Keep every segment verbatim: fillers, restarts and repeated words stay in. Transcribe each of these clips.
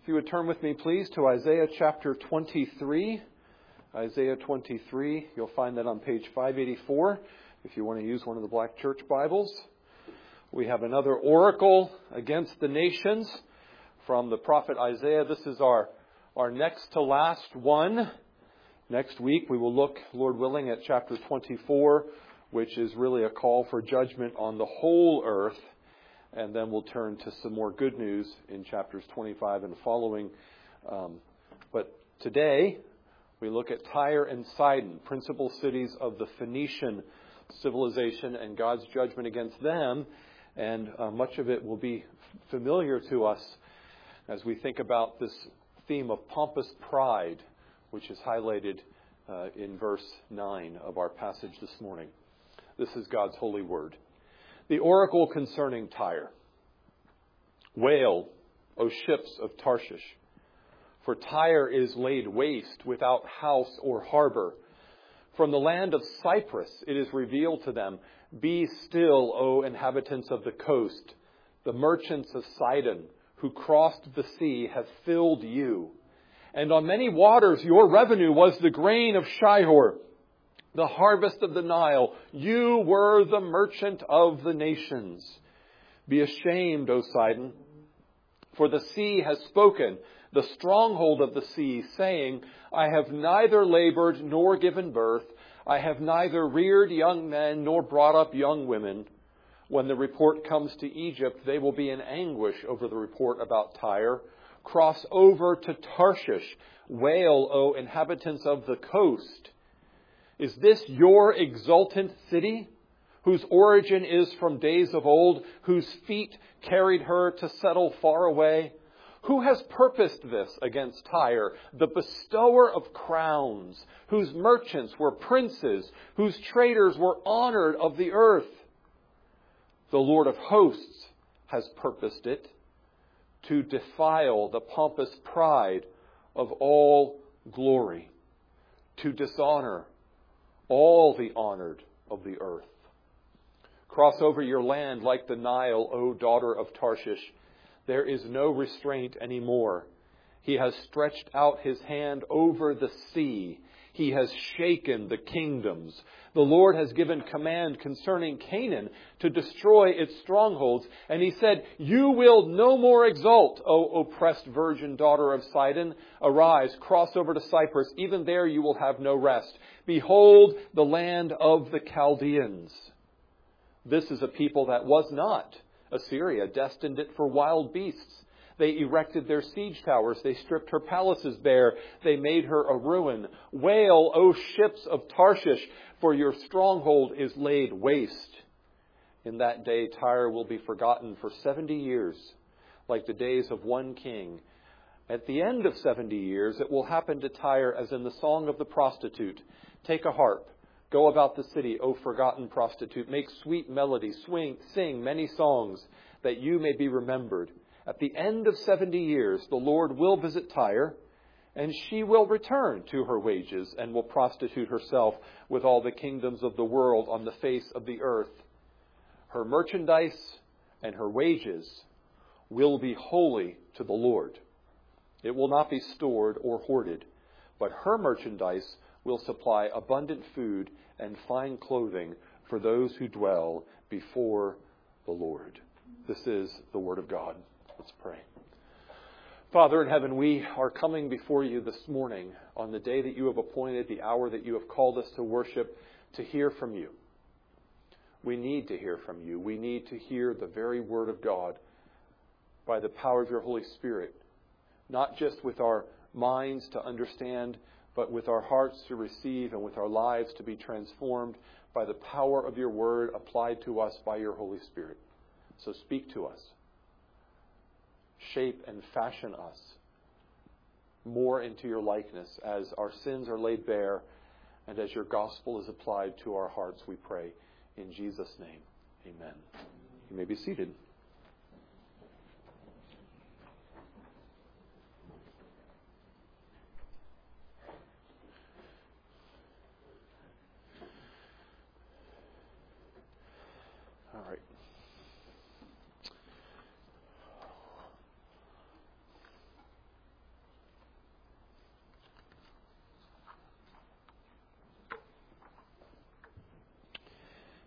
If you would turn with me, please, to Isaiah chapter twenty-three. Isaiah twenty-three, you'll find that on page five eighty-four, if you want to use one of the black church Bibles. We have another oracle against the nations from the prophet Isaiah. This is our, our next to last one. Next week we will look, Lord willing, at chapter twenty-four, which is really a call for judgment on the whole earth. And then we'll turn to some more good news in chapters twenty-five and following. Um, but today we look at Tyre and Sidon, principal cities of the Phoenician civilization, and God's judgment against them. And uh, much of it will be familiar to us as we think about this theme of pompous pride, which is highlighted uh, in verse nine of our passage this morning. This is God's holy word. The oracle concerning Tyre. Wail, O ships of Tarshish, for Tyre is laid waste without house or harbor. From the land of Cyprus it is revealed to them, be still, O inhabitants of the coast. The merchants of Sidon who crossed the sea have filled you. And on many waters your revenue was the grain of Shihor, the harvest of the Nile. You were the merchant of the nations. Be ashamed, O Sidon, for the sea has spoken, the stronghold of the sea, saying, I have neither labored nor given birth. I have neither reared young men nor brought up young women. When the report comes to Egypt, they will be in anguish over the report about Tyre. Cross over to Tarshish. Wail, O inhabitants of the coast. Is this your exultant city, whose origin is from days of old, whose feet carried her to settle far away? Who has purposed this against Tyre, the bestower of crowns, whose merchants were princes, whose traders were honored of the earth? The Lord of hosts has purposed it, to defile the pompous pride of all glory, to dishonor all the honored of the earth. Cross over your land like the Nile, O daughter of Tarshish. There is no restraint anymore. He has stretched out his hand over the sea. He has shaken the kingdoms. The Lord has given command concerning Canaan to destroy its strongholds. And he said, you will no more exult, O oppressed virgin daughter of Sidon. Arise, cross over to Cyprus. Even there you will have no rest. Behold, the land of the Chaldeans. This is a people that was not. Assyria destined it for wild beasts. They erected their siege towers. They stripped her palaces bare. They made her a ruin. Wail, O ships of Tarshish, for your stronghold is laid waste. In that day, Tyre will be forgotten for seventy years, like the days of one king. At the end of seventy years, it will happen to Tyre as in the song of the prostitute. Take a harp. Go about the city, O forgotten prostitute. Make sweet melody. Swing, sing many songs, that you may be remembered. At the end of seventy years, the Lord will visit Tyre, and she will return to her wages and will prostitute herself with all the kingdoms of the world on the face of the earth. Her merchandise and her wages will be holy to the Lord. It will not be stored or hoarded, but her merchandise will supply abundant food and fine clothing for those who dwell before the Lord. This is the word of God. Let's pray. Father in heaven, we are coming before you this morning on the day that you have appointed, the hour that you have called us to worship, to hear from you. We need to hear from you. We need to hear the very word of God by the power of your Holy Spirit, not just with our minds to understand, but with our hearts to receive and with our lives to be transformed by the power of your word applied to us by your Holy Spirit. So speak to us. Shape and fashion us more into your likeness as our sins are laid bare and as your gospel is applied to our hearts, we pray. In Jesus' name, amen. You may be seated. All right.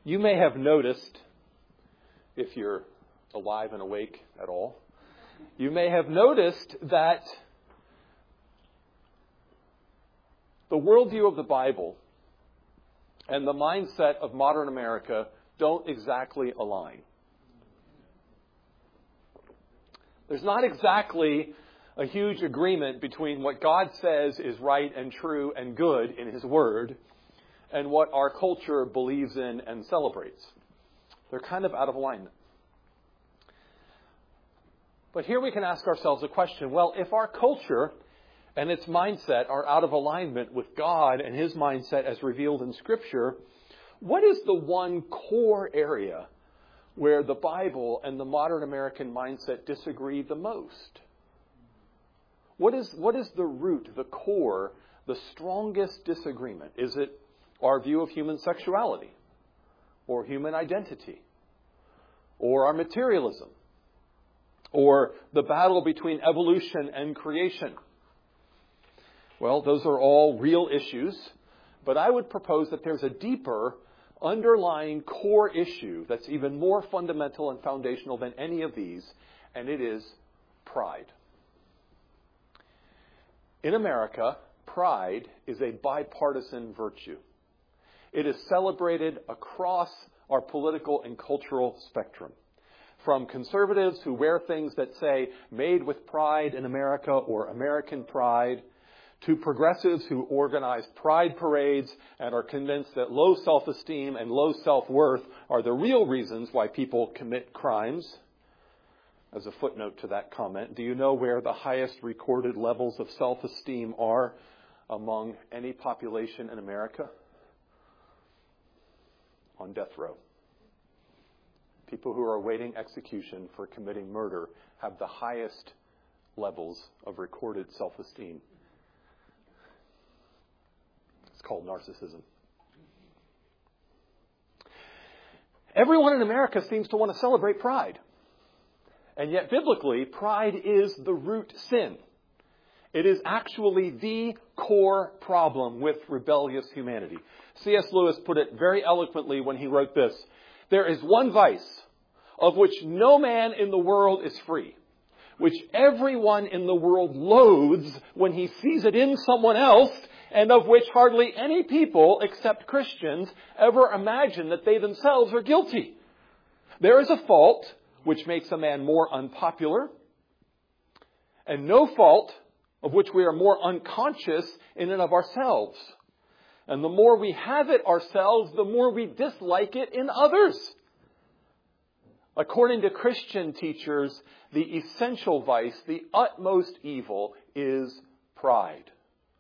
You may have noticed, if you're alive and awake at all, you may have noticed that the worldview of the Bible and the mindset of modern America don't exactly align. There's not exactly a huge agreement between what God says is right and true and good in His Word and what our culture believes in and celebrates. They're kind of out of alignment. But here we can ask ourselves a question. Well, if our culture and its mindset are out of alignment with God and His mindset as revealed in Scripture, what is the one core area where the Bible and the modern American mindset disagree the most? What is, what is the root, the core, the strongest disagreement? Is it our view of human sexuality, or human identity, or our materialism, or the battle between evolution and creation? Well, those are all real issues, but I would propose that there's a deeper underlying core issue that's even more fundamental and foundational than any of these, and it is pride. In America, pride is a bipartisan virtue. It is celebrated across our political and cultural spectrum. From conservatives who wear things that say, "Made with pride in America" or "American pride," to progressives who organize pride parades and are convinced that low self-esteem and low self-worth are the real reasons why people commit crimes. As a footnote to that comment, do you know where the highest recorded levels of self-esteem are among any population in America? On death row. People who are awaiting execution for committing murder have the highest levels of recorded self-esteem. It's called narcissism. Everyone in America seems to want to celebrate pride. And yet, biblically, pride is the root sin. It is actually the core problem with rebellious humanity. C S Lewis put it very eloquently when he wrote this: "There is one vice of which no man in the world is free, which everyone in the world loathes when he sees it in someone else, and of which hardly any people, except Christians, ever imagine that they themselves are guilty. There is a fault which makes a man more unpopular, and no fault of which we are more unconscious in and of ourselves. And the more we have it ourselves, the more we dislike it in others. According to Christian teachers, the essential vice, the utmost evil, is pride.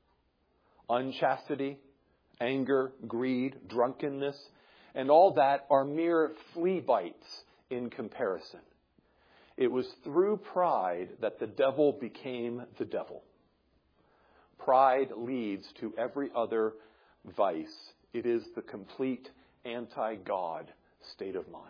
Unchastity, anger, greed, drunkenness, and all that are mere flea bites in comparison. It was through pride that the devil became the devil. Pride leads to every other vice. It is the complete anti-God state of mind."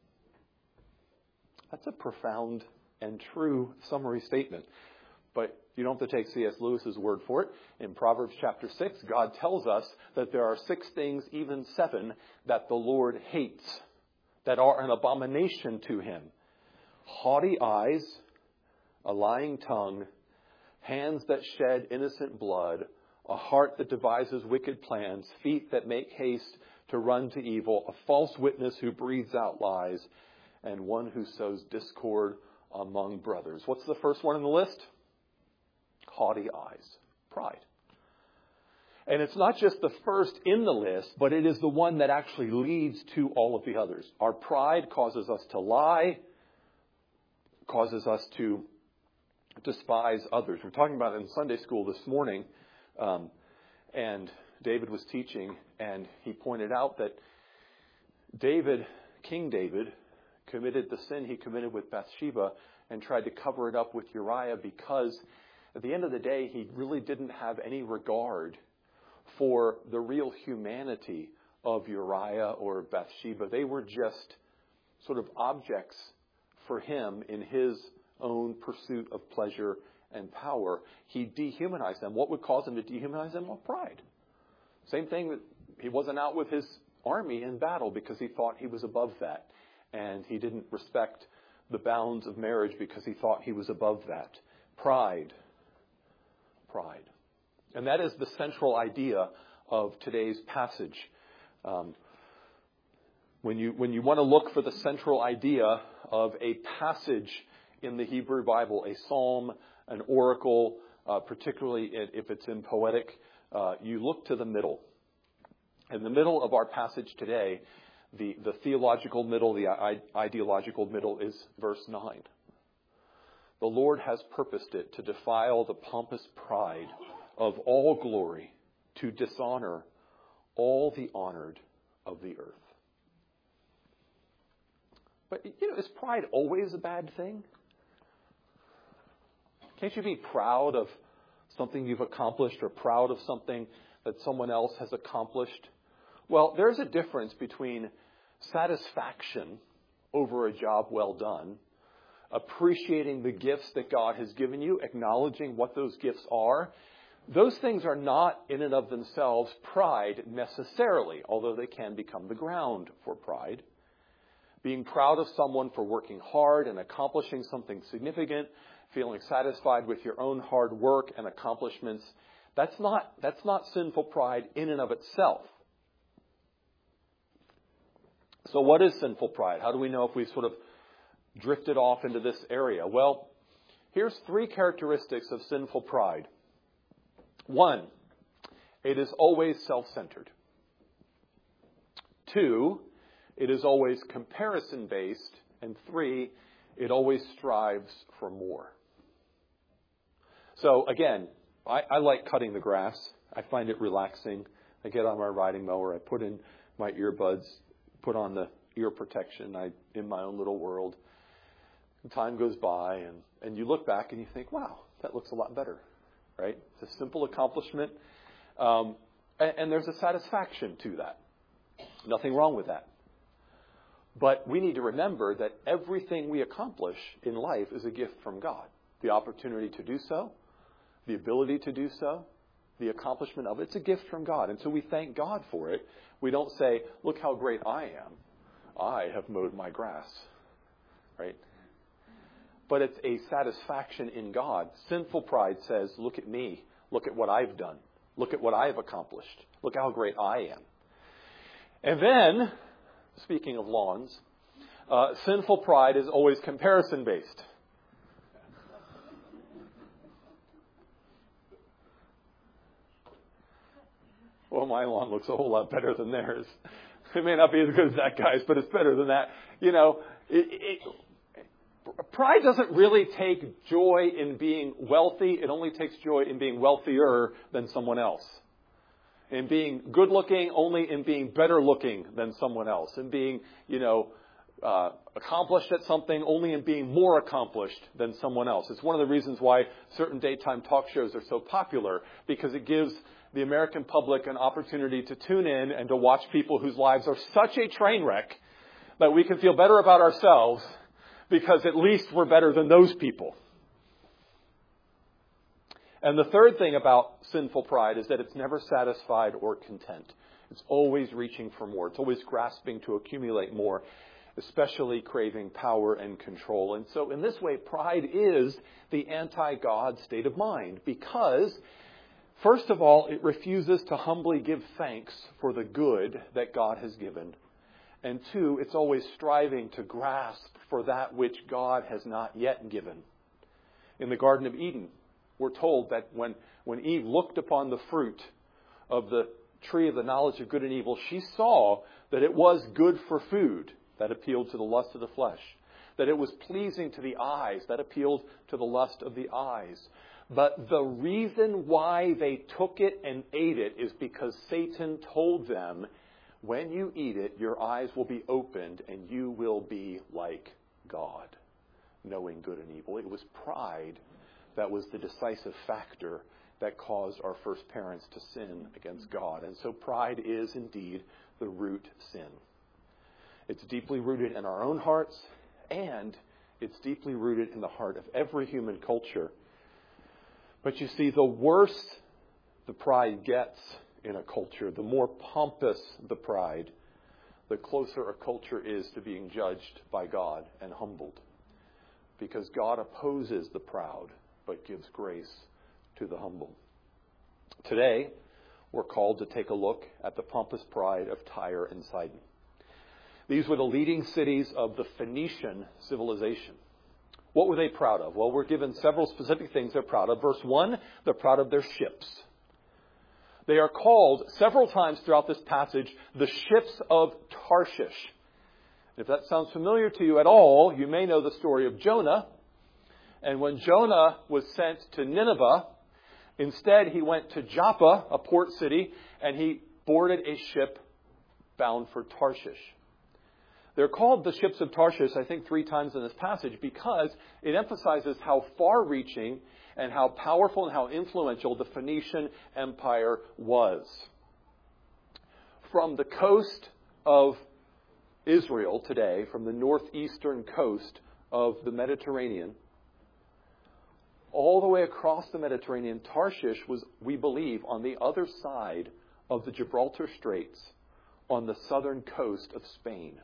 That's a profound and true summary statement. But you don't have to take C S Lewis's word for it. In Proverbs chapter six, God tells us that there are six things, even seven, that the Lord hates, that are an abomination to Him: haughty eyes, a lying tongue, hands that shed innocent blood, a heart that devises wicked plans, feet that make haste to run to evil, a false witness who breathes out lies, and one who sows discord among brothers. What's the first one on the list? Haughty eyes. Pride. And it's not just the first in the list, but it is the one that actually leads to all of the others. Our pride causes us to lie, causes us to despise others. We're talking about it in Sunday school this morning, um, and David was teaching, and he pointed out that David, King David, committed the sin he committed with Bathsheba and tried to cover it up with Uriah because at the end of the day, he really didn't have any regard for the real humanity of Uriah or Bathsheba. They were just sort of objects for him in his own pursuit of pleasure and power. He dehumanized them. What would cause him to dehumanize them? Well, pride. Same thing that he wasn't out with his army in battle because he thought he was above that. And he didn't respect the bounds of marriage because he thought he was above that. Pride. Pride. And that is the central idea of today's passage. Um, when you when you want to look for the central idea of a passage in the Hebrew Bible, a psalm, an oracle, uh, particularly if it's in poetic, uh, you look to the middle. In the middle of our passage today, the, the theological middle, the I- ideological middle is verse nine. The Lord has purposed it to defile the pompous pride of all glory, to dishonor all the honored of the earth. But, you know, is pride always a bad thing? Can't you be proud of something you've accomplished or proud of something that someone else has accomplished? Well, there's a difference between satisfaction over a job well done, appreciating the gifts that God has given you, acknowledging what those gifts are. Those things are not in and of themselves pride necessarily, although they can become the ground for pride. Being proud of someone for working hard and accomplishing something significant, feeling satisfied with your own hard work and accomplishments, that's not, that's not sinful pride in and of itself. So what is sinful pride? How do we know if we've sort of drifted off into this area? Well, here's three characteristics of sinful pride. One, it is always self-centered. Two, it is always comparison-based. And three, it always strives for more. So again, I, I like cutting the grass. I find it relaxing. I get on my riding mower. I put in my earbuds, put on the ear protection. I in my own little world. And time goes by, and, and you look back and you think, wow, that looks a lot better. Right? It's a simple accomplishment. Um, and, and there's a satisfaction to that. Nothing wrong with that. But we need to remember that everything we accomplish in life is a gift from God. The opportunity to do so, the ability to do so, the accomplishment of it, it's a gift from God. And so we thank God for it. We don't say, look how great I am. I have mowed my grass. Right? But it's a satisfaction in God. Sinful pride says, look at me. Look at what I've done. Look at what I've accomplished. Look how great I am. And then, speaking of lawns, uh, sinful pride is always comparison-based. Well, my lawn looks a whole lot better than theirs. It may not be as good as that guy's, but it's better than that. You know, it, it, pride doesn't really take joy in being wealthy. It only takes joy in being wealthier than someone else. In being good looking, only in being better looking than someone else. In being, you know, uh, accomplished at something, only in being more accomplished than someone else. It's one of the reasons why certain daytime talk shows are so popular, because it gives the American public an opportunity to tune in and to watch people whose lives are such a train wreck that we can feel better about ourselves because at least we're better than those people. And the third thing about sinful pride is that it's never satisfied or content. It's always reaching for more. It's always grasping to accumulate more, especially craving power and control. And so in this way, pride is the anti-God state of mind because, first of all, it refuses to humbly give thanks for the good that God has given. And two, it's always striving to grasp for that which God has not yet given. In the Garden of Eden, we're told that when, when Eve looked upon the fruit of the tree of the knowledge of good and evil, she saw that it was good for food. That appealed to the lust of the flesh. That it was pleasing to the eyes. That appealed to the lust of the eyes. But the reason why they took it and ate it is because Satan told them, when you eat it, your eyes will be opened and you will be like God, knowing good and evil. It was pride that was the decisive factor that caused our first parents to sin against God. And so pride is indeed the root sin. It's deeply rooted in our own hearts, and it's deeply rooted in the heart of every human culture. But you see, the worse the pride gets in a culture, the more pompous the pride, the closer a culture is to being judged by God and humbled. Because God opposes the proud, but gives grace to the humble. Today, we're called to take a look at the pompous pride of Tyre and Sidon. These were the leading cities of the Phoenician civilization. What were they proud of? Well, we're given several specific things they're proud of. Verse one, they're proud of their ships. They are called several times throughout this passage the ships of Tarshish. If that sounds familiar to you at all, you may know the story of Jonah. And when Jonah was sent to Nineveh, instead he went to Joppa, a port city, and he boarded a ship bound for Tarshish. They're called the ships of Tarshish, I think, three times in this passage because it emphasizes how far-reaching and how powerful and how influential the Phoenician Empire was. From the coast of Israel today, from the northeastern coast of the Mediterranean, all the way across the Mediterranean, Tarshish was, we believe, on the other side of the Gibraltar Straits on the southern coast of Spain.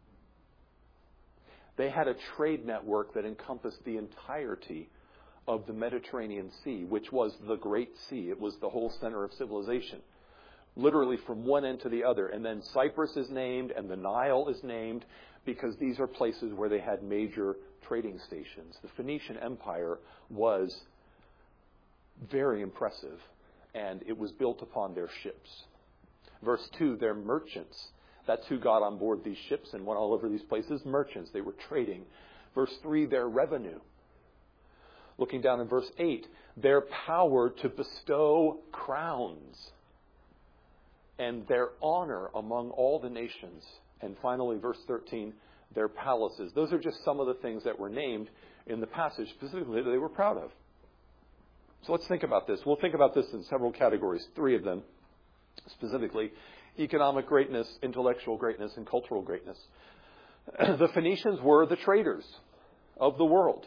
They had a trade network that encompassed the entirety of the Mediterranean Sea, which was the Great Sea. It was the whole center of civilization, literally from one end to the other. And then Cyprus is named and the Nile is named because these are places where they had major trading stations. The Phoenician Empire was very impressive, and it was built upon their ships. Verse two, they're merchants. That's who got on board these ships and went all over these places. Merchants. They were trading. Verse three, their revenue. Looking down in verse eight, their power to bestow crowns and their honor among all the nations. And finally, verse thirteen, their palaces. Those are just some of the things that were named in the passage, specifically that they were proud of. So let's think about this. We'll think about this in several categories, three of them specifically. Economic greatness, intellectual greatness, and cultural greatness. The Phoenicians were the traders of the world.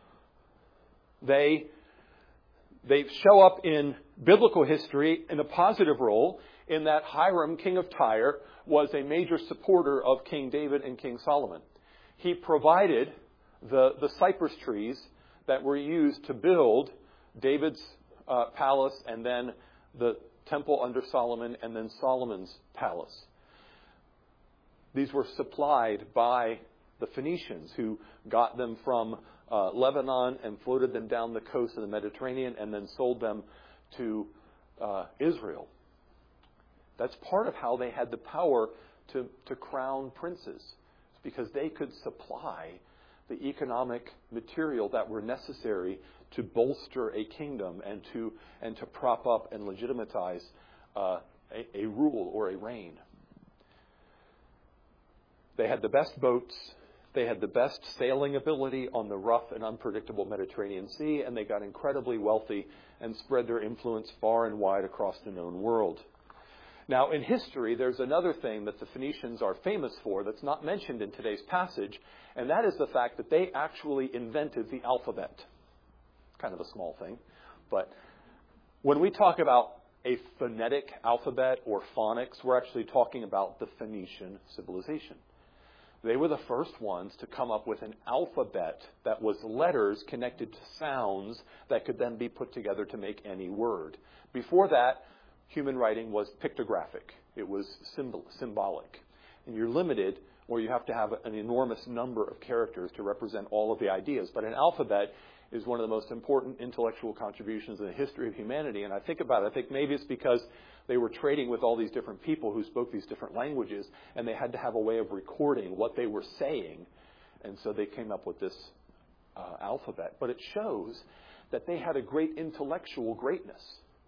They, they show up in biblical history in a positive role in that Hiram, king of Tyre, was a major supporter of King David and King Solomon. He provided the, the cypress trees that were used to build David's uh, palace and then the temple under Solomon, and then Solomon's palace. These were supplied by the Phoenicians, who got them from uh, Lebanon and floated them down the coast of the Mediterranean and then sold them to uh, Israel. That's part of how they had the power to, to crown princes. It's because they could supply the economic material that were necessary to bolster a kingdom and to and to prop up and legitimatize uh, a, a rule or a reign. They had the best boats. They had the best sailing ability on the rough and unpredictable Mediterranean Sea, and they got incredibly wealthy and spread their influence far and wide across the known world. Now, in history, there's another thing that the Phoenicians are famous for that's not mentioned in today's passage, and that is the fact that they actually invented the alphabet. Kind of a small thing, but when we talk about a phonetic alphabet or phonics, we're actually talking about the Phoenician civilization. They were the first ones to come up with an alphabet that was letters connected to sounds that could then be put together to make any word. Before that, human writing was pictographic. It was symbol, symbolic. And you're limited, or you have to have an enormous number of characters to represent all of the ideas. But an alphabet is one of the most important intellectual contributions in the history of humanity. And I think about it, I think maybe it's because they were trading with all these different people who spoke these different languages, and they had to have a way of recording what they were saying. And so they came up with this uh, alphabet. But it shows that they had a great intellectual greatness.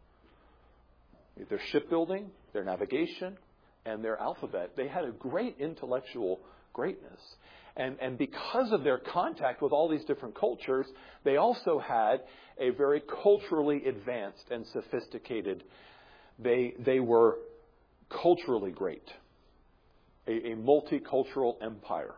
Their shipbuilding, their navigation, and their alphabet. They had a great intellectual greatness. And, and because of their contact with all these different cultures, they also had a very culturally advanced and sophisticated, they, they were culturally great, a, a multicultural empire.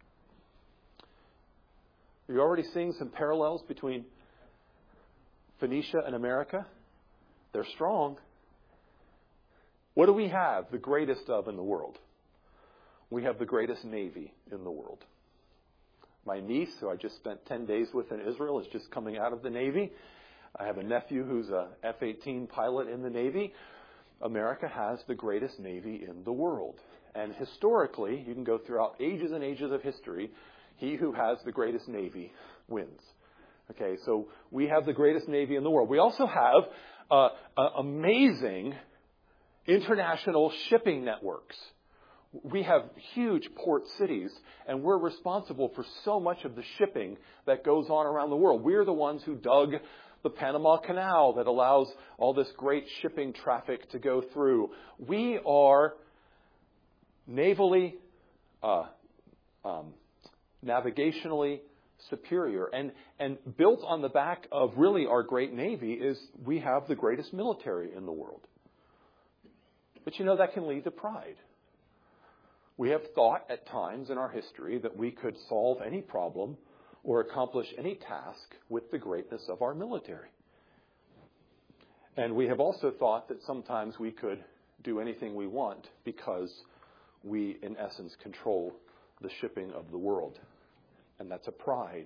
Are you already seeing some parallels between Phoenicia and America? They're strong. What do we have the greatest of in the world? we have the greatest Navy in the world. My niece, who I just spent ten days with in Israel, is just coming out of the Navy. I have a nephew who's a F eighteen pilot in the Navy. America has the greatest Navy in the world. And historically, you can go throughout ages and ages of history, he who has the greatest Navy wins. Okay, so we have the greatest Navy in the world. We also have uh, uh, amazing international shipping networks. We have huge port cities, and we're responsible for so much of the shipping that goes on around the world. We're the ones who dug the Panama Canal that allows all this great shipping traffic to go through. We are navally, uh, um, navigationally superior. And, and built on the back of really our great Navy is we have the greatest military in the world. But you know, that can lead to pride. We have thought at times in our history that we could solve any problem or accomplish any task with the greatness of our military. And we have also thought that sometimes we could do anything we want because we, in essence, control the shipping of the world. And that's a pride.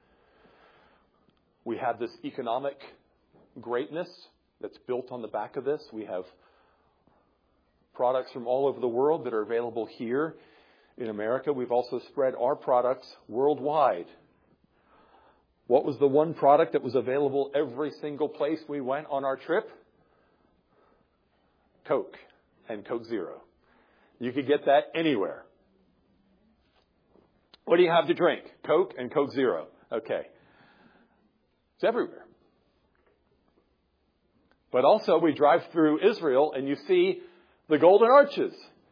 We have this economic greatness that's built on the back of this. We have products from all over the world that are available here in America. We've also spread our products worldwide. What was the one product that was available every single place we went on our trip? Coke and Coke Zero. You could get that anywhere. What do you have to drink? Coke and Coke Zero. Okay. It's everywhere. But also we drive through Israel and you see the Golden Arches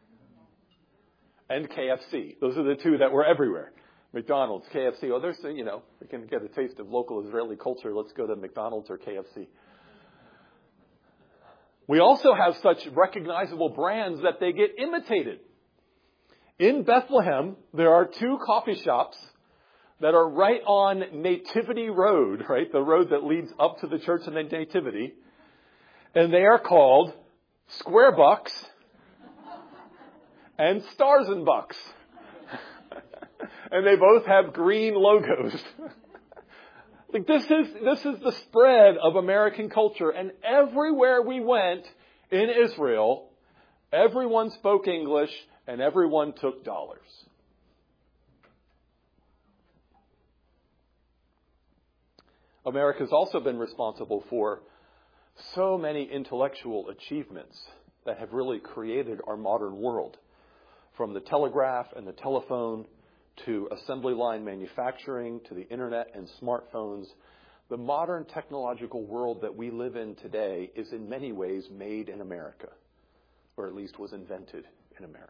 and K F C. Those are the two that were everywhere. McDonald's, K F C. Oh, there's, you know, we can get a taste of local Israeli culture. Let's go to McDonald's or K F C. We also have such recognizable brands that they get imitated. In Bethlehem, there are two coffee shops that are right on Nativity Road, right? The road that leads up to the Church of the Nativity. And they are called Square Bucks and Stars and Bucks. And they both have green logos. Like this is this is the spread of American culture. And everywhere we went in Israel, everyone spoke English and everyone took dollars. America's also been responsible for so many intellectual achievements that have really created our modern world. From the telegraph and the telephone to assembly line manufacturing, to the internet and smartphones, the modern technological world that we live in today is in many ways made in America, or at least was invented in America.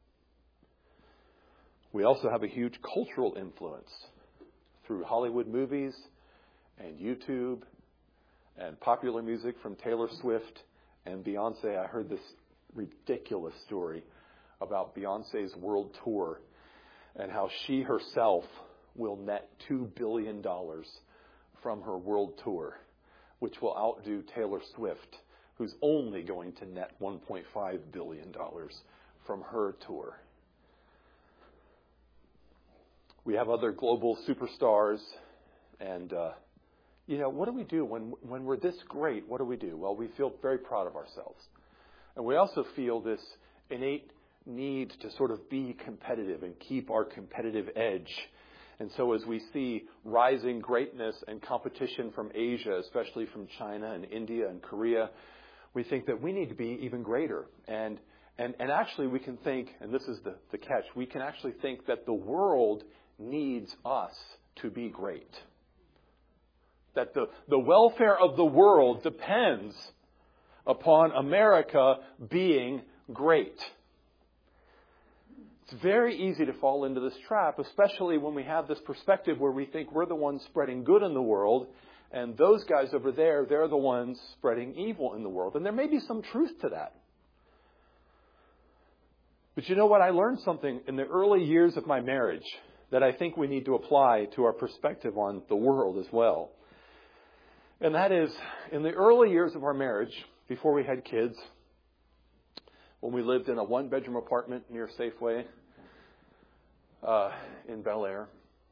We also have a huge cultural influence through Hollywood movies and YouTube and popular music from Taylor Swift and Beyonce. I heard this ridiculous story about Beyonce's world tour and how she herself will net two billion dollars from her world tour, which will outdo Taylor Swift, who's only going to net one point five billion dollars from her tour. We have other global superstars, and, uh, you know, what do we do when, when we're this great? What do we do? Well, we feel very proud of ourselves. And we also feel this innate need to sort of be competitive and keep our competitive edge. And so as we see rising greatness and competition from Asia, especially from China and India and Korea, we think that we need to be even greater. And and, and actually we can think, and this is the, the catch, we can actually think that the world needs us to be great. That the, the welfare of the world depends upon America being great. It's very easy to fall into this trap, especially when we have this perspective where we think we're the ones spreading good in the world, and those guys over there, they're the ones spreading evil in the world. And there may be some truth to that. But you know what? I learned something in the early years of my marriage that I think we need to apply to our perspective on the world as well. And that is, in the early years of our marriage, before we had kids, when we lived in a one-bedroom apartment near Safeway, uh, in Bel Air,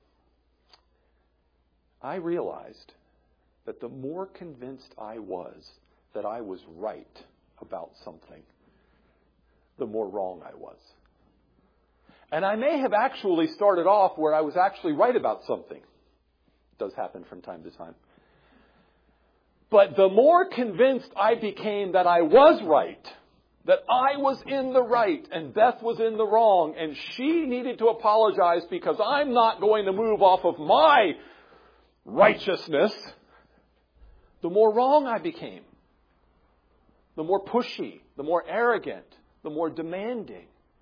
I realized that the more convinced I was that I was right about something, the more wrong I was. And I may have actually started off where I was actually right about something. It does happen from time to time. But the more convinced I became that I was right, that I was in the right and Beth was in the wrong, and she needed to apologize because I'm not going to move off of my righteousness, the more wrong I became. The more pushy, the more arrogant, the more demanding.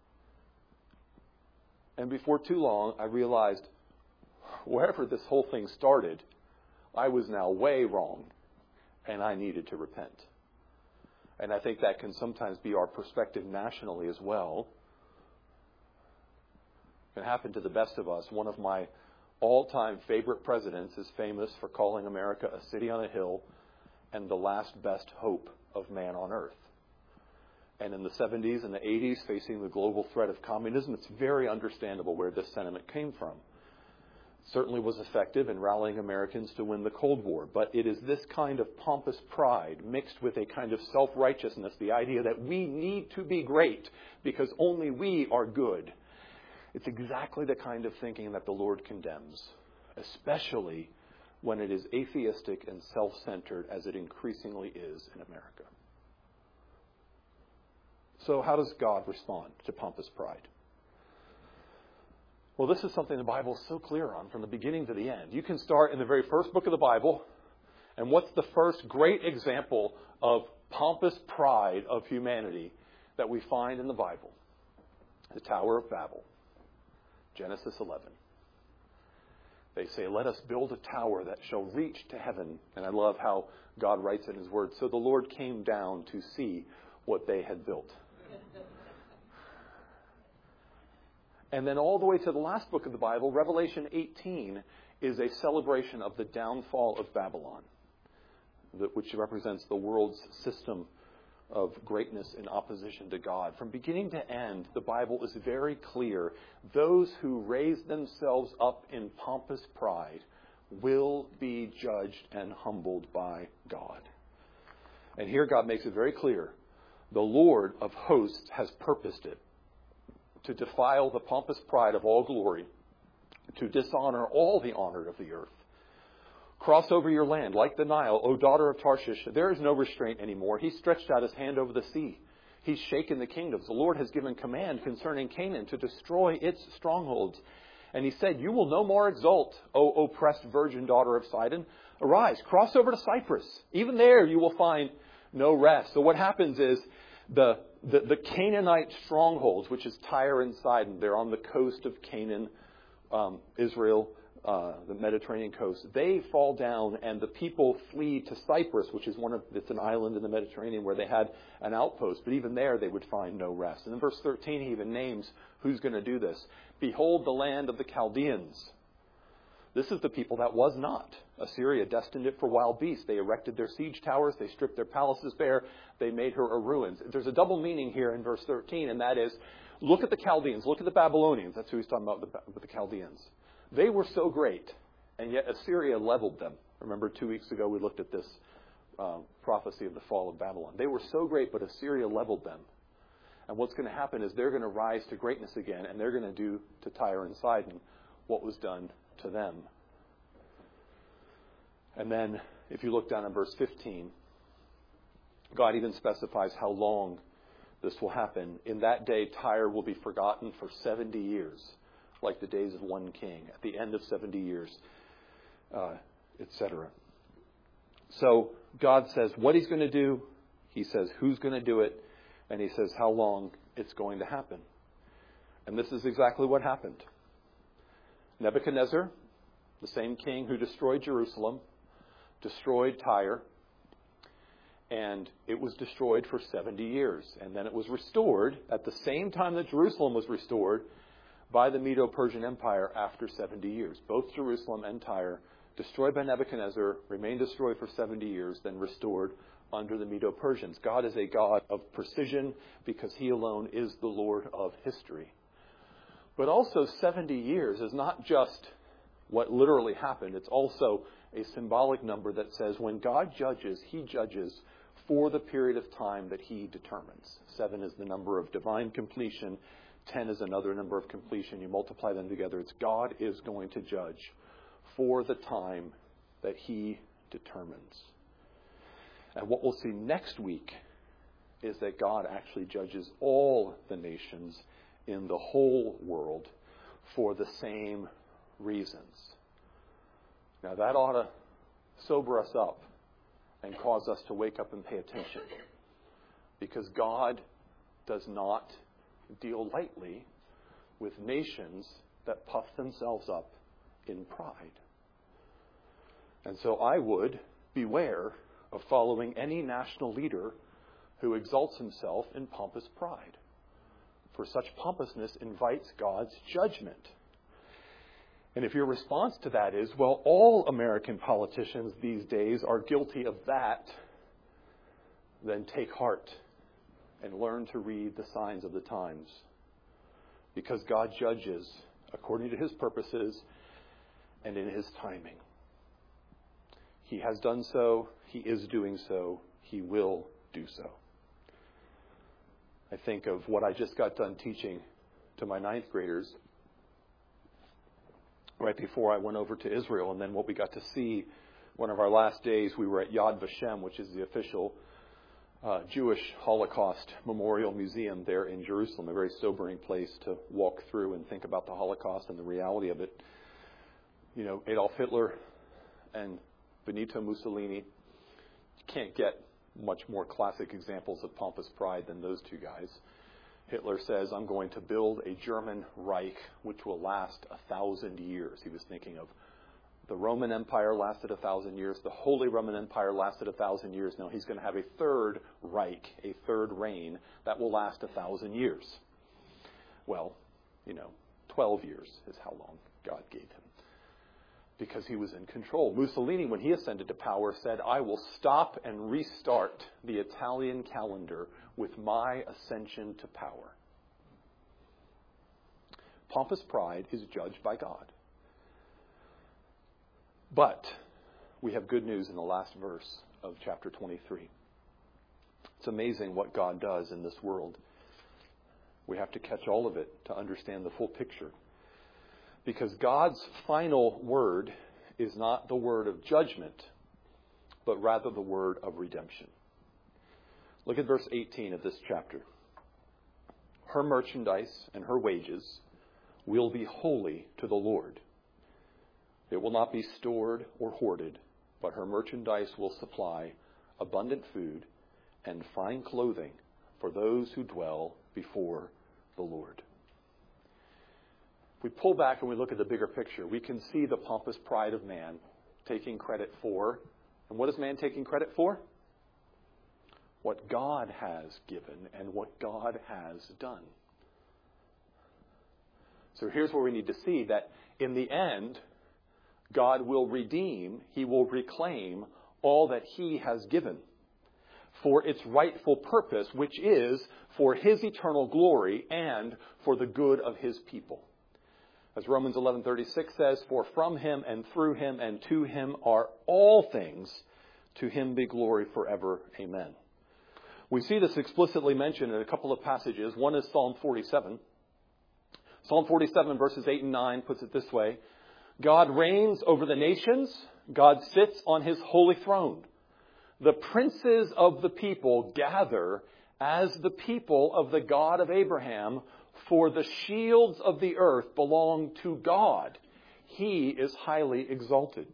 And before too long, I realized wherever this whole thing started, I was now way wrong, and I needed to repent. And I think that can sometimes be our perspective nationally as well. It can happen to the best of us. One of my all-time favorite presidents is famous for calling America a city on a hill and the last best hope of man on earth. And in the seventies and the eighties, facing the global threat of communism, it's very understandable where this sentiment came from. It certainly was effective in rallying Americans to win the Cold War. But it is this kind of pompous pride mixed with a kind of self-righteousness, the idea that we need to be great because only we are good. It's exactly the kind of thinking that the Lord condemns, especially when it is atheistic and self-centered as it increasingly is in America. So how does God respond to pompous pride? Well, this is something the Bible is so clear on from the beginning to the end. You can start in the very first book of the Bible, and what's the first great example of pompous pride of humanity that we find in the Bible? The Tower of Babel, Genesis eleven. They say, let us build a tower that shall reach to heaven. And I love how God writes in His Word. So the Lord came down to see what they had built. And then all the way to the last book of the Bible, Revelation eighteen, is a celebration of the downfall of Babylon, which represents the world's system of greatness in opposition to God. From beginning to end, the Bible is very clear. Those who raise themselves up in pompous pride will be judged and humbled by God. And here God makes it very clear. The Lord of hosts has purposed it to defile the pompous pride of all glory, to dishonor all the honor of the earth. Cross over your land like the Nile, O daughter of Tarshish. There is no restraint anymore. He stretched out His hand over the sea. He's shaken the kingdoms. The Lord has given command concerning Canaan to destroy its strongholds. And He said, you will no more exult, O oppressed virgin daughter of Sidon. Arise, cross over to Cyprus. Even there you will find no rest. So what happens is the, the, the Canaanite strongholds, which is Tyre and Sidon, they're on the coast of Canaan, um, Israel, Uh, the Mediterranean coast, they fall down and the people flee to Cyprus, which is one of, it's an island in the Mediterranean where they had an outpost. But even there they would find no rest. And in verse thirteen he even names who's going to do this. Behold the land of the Chaldeans. This is the people that was not. Assyria destined it for wild beasts. They erected their siege towers. They stripped their palaces bare. They made her a ruin. There's a double meaning here in verse thirteen, and that is, look at the Chaldeans. Look at the Babylonians. That's who he's talking about with the Chaldeans. They were so great, and yet Assyria leveled them. Remember two weeks ago we looked at this uh, prophecy of the fall of Babylon. They were so great, but Assyria leveled them. And what's going to happen is they're going to rise to greatness again, and they're going to do to Tyre and Sidon what was done to them. And then, if you look down at verse fifteen, God even specifies how long this will happen. In that day, Tyre will be forgotten for seventy years. Like the days of one king, at the end of seventy years, uh, et cetera. So God says what He's going to do. He says who's going to do it. And He says how long it's going to happen. And this is exactly what happened. Nebuchadnezzar, the same king who destroyed Jerusalem, destroyed Tyre. And it was destroyed for seventy years. And then it was restored at the same time that Jerusalem was restored by the Medo-Persian Empire after seventy years. Both Jerusalem and Tyre, destroyed by Nebuchadnezzar, remained destroyed for seventy years, then restored under the Medo-Persians. God is a God of precision because He alone is the Lord of history. But also seventy years is not just what literally happened. It's also a symbolic number that says when God judges, he judges for the period of time that he determines. Seven is the number of divine completion. Ten is another number of completion. You multiply them together. It's God is going to judge for the time that he determines. And what we'll see next week is that God actually judges all the nations in the whole world for the same reasons. Now that ought to sober us up and cause us to wake up and pay attention. Because God does not deal lightly with nations that puff themselves up in pride. And so I would beware of following any national leader who exalts himself in pompous pride. For such pompousness invites God's judgment. And if your response to that is, well, all American politicians these days are guilty of that, then take heart and learn to read the signs of the times. Because God judges according to his purposes and in his timing. He has done so. He is doing so. He will do so. I think of what I just got done teaching to my ninth graders right before I went over to Israel, and then what we got to see one of our last days. We were at Yad Vashem, which is the official uh, Jewish Holocaust Memorial Museum there in Jerusalem, a very sobering place to walk through and think about the Holocaust and the reality of it. You know, Adolf Hitler and Benito Mussolini, can't get much more classic examples of pompous pride than those two guys. Hitler says, I'm going to build a German Reich which will last a thousand years. He was thinking of the Roman Empire lasted a thousand years. The Holy Roman Empire lasted a thousand years. Now he's going to have a third Reich, a third reign that will last a thousand years. Well, you know, twelve years is how long God gave him, because he was in control. Mussolini, when he ascended to power, said, I will stop and restart the Italian calendar with my ascension to power. Pompous pride is judged by God. But we have good news in the last verse of chapter twenty-three. It's amazing what God does in this world. We have to catch all of it to understand the full picture. Because God's final word is not the word of judgment, but rather the word of redemption. Look at verse eighteen of this chapter. Her merchandise and her wages will be holy to the Lord. It will not be stored or hoarded, but her merchandise will supply abundant food and fine clothing for those who dwell before the Lord. If we pull back and we look at the bigger picture, we can see the pompous pride of man taking credit for, and what is man taking credit for? What God has given and what God has done. So here's where we need to see that in the end, God will redeem, he will reclaim all that he has given for its rightful purpose, which is for his eternal glory and for the good of his people. As Romans eleven thirty-six says, for from him and through him and to him are all things. To him be glory forever. Amen. We see this explicitly mentioned in a couple of passages. One is Psalm forty-seven. Psalm forty-seven verses eight and nine puts it this way. God reigns over the nations. God sits on his holy throne. The princes of the people gather as the people of the God of Abraham, for the shields of the earth belong to God. He is highly exalted.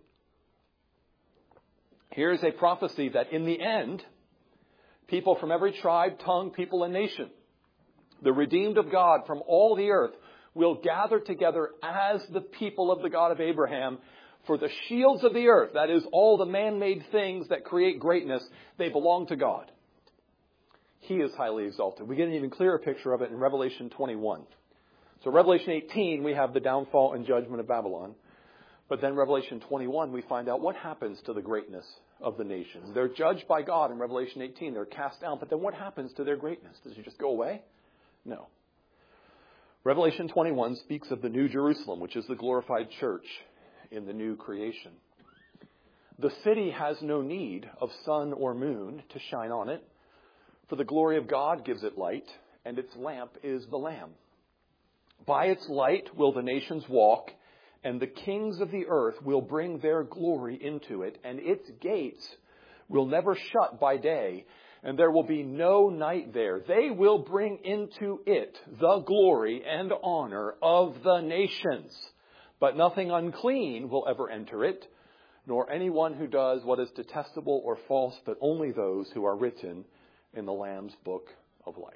Here's a prophecy that in the end, people from every tribe, tongue, people, and nation, the redeemed of God from all the earth, will gather together as the people of the God of Abraham, for the shields of the earth, that is, all the man-made things that create greatness, they belong to God. He is highly exalted. We get an even clearer picture of it in Revelation twenty-one. So Revelation eighteen, we have the downfall and judgment of Babylon. But then Revelation twenty-one, we find out what happens to the greatness of the nations. They're judged by God in Revelation eighteen. They're cast down. But then what happens to their greatness? Does it just go away? No. Revelation twenty-one speaks of the New Jerusalem, which is the glorified church in the new creation. The city has no need of sun or moon to shine on it, for the glory of God gives it light, and its lamp is the Lamb. By its light will the nations walk, and the kings of the earth will bring their glory into it, and its gates will never shut by day, and there will be no night there. They will bring into it the glory and honor of the nations. But nothing unclean will ever enter it, nor anyone who does what is detestable or false, but only those who are written in the Lamb's book of life.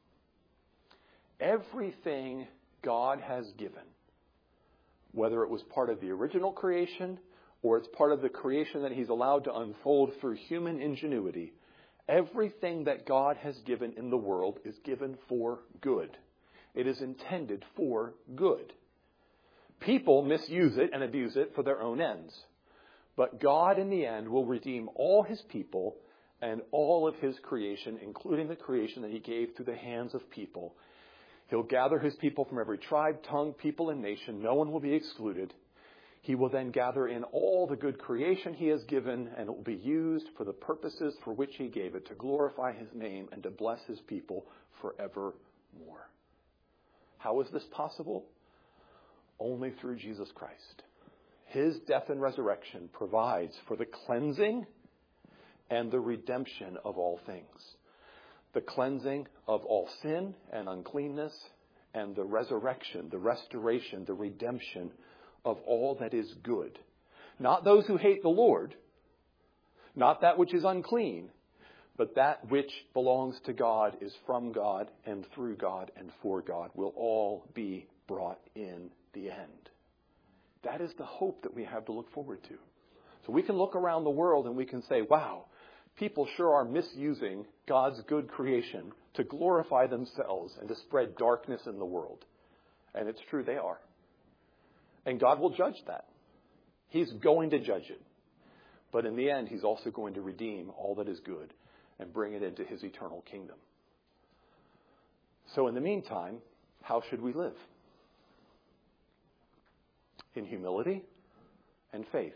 Everything God has given, whether it was part of the original creation or it's part of the creation that he's allowed to unfold through human ingenuity, everything that God has given in the world is given for good. It is intended for good. People misuse it and abuse it for their own ends. But God, in the end, will redeem all his people and all of his creation, including the creation that he gave through the hands of people. He'll gather his people from every tribe, tongue, people, and nation. No one will be excluded. He will then gather in all the good creation he has given, and it will be used for the purposes for which he gave it, to glorify his name and to bless his people forevermore. How is this possible? Only through Jesus Christ. His death and resurrection provides for the cleansing and the redemption of all things. The cleansing of all sin and uncleanness, and the resurrection, the restoration, the redemption of all that is good. Not those who hate the Lord, not that which is unclean, but that which belongs to God, is from God and through God and for God, will all be brought in the end. That is the hope that we have to look forward to. So we can look around the world and we can say, wow, people sure are misusing God's good creation to glorify themselves and to spread darkness in the world. And it's true, they are. And God will judge that. He's going to judge it. But in the end, he's also going to redeem all that is good and bring it into his eternal kingdom. So in the meantime, how should we live? In humility and faith.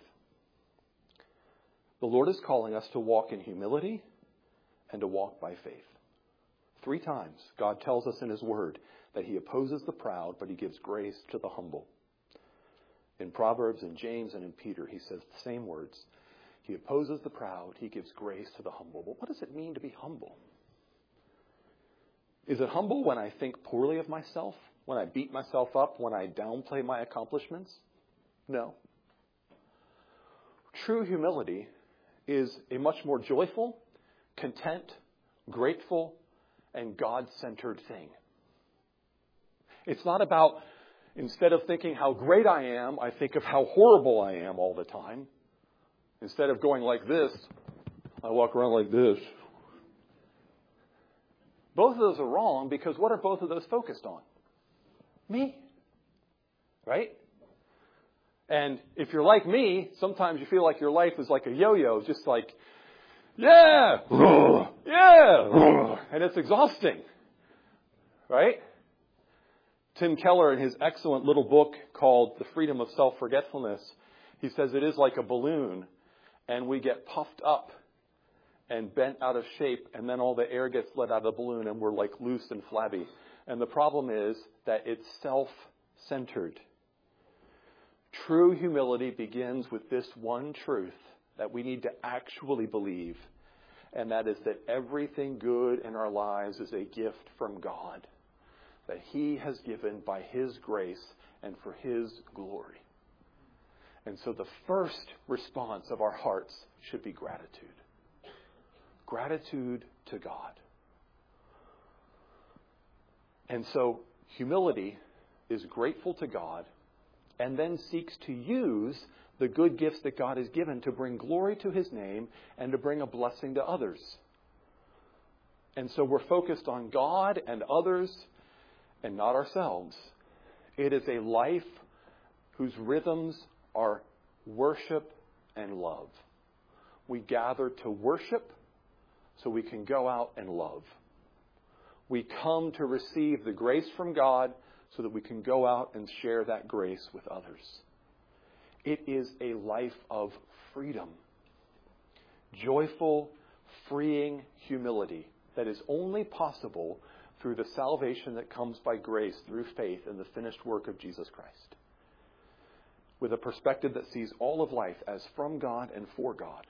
The Lord is calling us to walk in humility and to walk by faith. Three times, God tells us in his word that he opposes the proud, but he gives grace to the humble. In Proverbs, in James, and in Peter, he says the same words. He opposes the proud, he gives grace to the humble. But what does it mean to be humble? Is it humble when I think poorly of myself? When I beat myself up? When I downplay my accomplishments? No. True humility is a much more joyful, content, grateful, and God-centered thing. It's not about, instead of thinking how great I am, I think of how horrible I am all the time. Instead of going like this, I walk around like this. Both of those are wrong, because what are both of those focused on? Me. Right? And if you're like me, sometimes you feel like your life is like a yo-yo, just like, yeah, yeah, and it's exhausting. Right? Tim Keller, in his excellent little book called The Freedom of Self-Forgetfulness, he says it is like a balloon, and we get puffed up and bent out of shape, and then all the air gets let out of the balloon, and we're like loose and flabby. And the problem is that it's self-centered. True humility begins with this one truth that we need to actually believe, and that is that everything good in our lives is a gift from God, that he has given by his grace and for his glory. And so the first response of our hearts should be gratitude. Gratitude to God. And so humility is grateful to God and then seeks to use the good gifts that God has given to bring glory to his name and to bring a blessing to others. And so we're focused on God and others and not ourselves. It is a life whose rhythms are worship and love. We gather to worship so we can go out and love. We come to receive the grace from God so that we can go out and share that grace with others. It is a life of freedom. Joyful, freeing humility that is only possible through the salvation that comes by grace through faith in the finished work of Jesus Christ. With a perspective that sees all of life as from God and for God.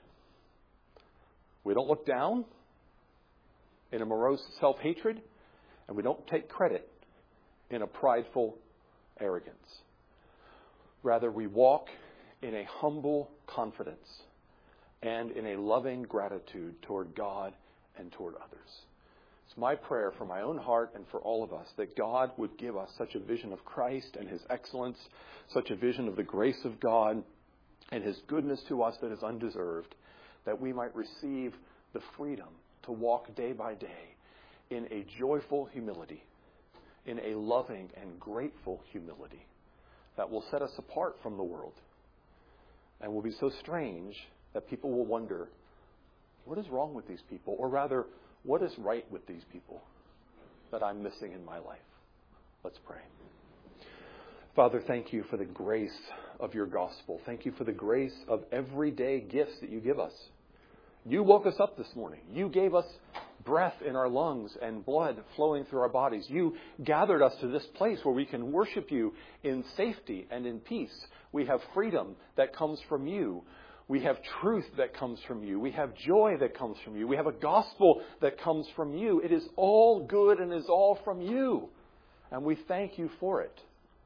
We don't look down in a morose self-hatred, and we don't take credit in a prideful arrogance. Rather, we walk in a humble confidence and in a loving gratitude toward God and toward others. It's my prayer for my own heart and for all of us that God would give us such a vision of Christ and his excellence, such a vision of the grace of God and his goodness to us that is undeserved, that we might receive the freedom to walk day by day in a joyful humility, in a loving and grateful humility that will set us apart from the world and will be so strange that people will wonder, what is wrong with these people? Or rather, what is right with these people that I'm missing in my life? Let's pray. Father, thank you for the grace of your gospel. Thank you for the grace of everyday gifts that you give us. You woke us up this morning. You gave us breath in our lungs and blood flowing through our bodies. You gathered us to this place where we can worship you in safety and in peace. We have freedom that comes from you. We have truth that comes from you. We have joy that comes from you. We have a gospel that comes from you. It is all good and is all from you. And we thank you for it.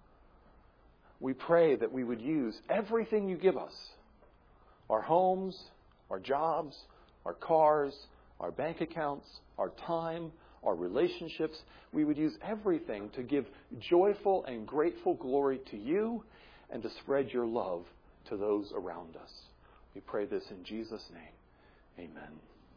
We pray that we would use everything you give us, our homes, our jobs, our cars, our bank accounts, our time, our relationships. We would use everything to give joyful and grateful glory to you and to spread your love to those around us. We pray this in Jesus' name. Amen.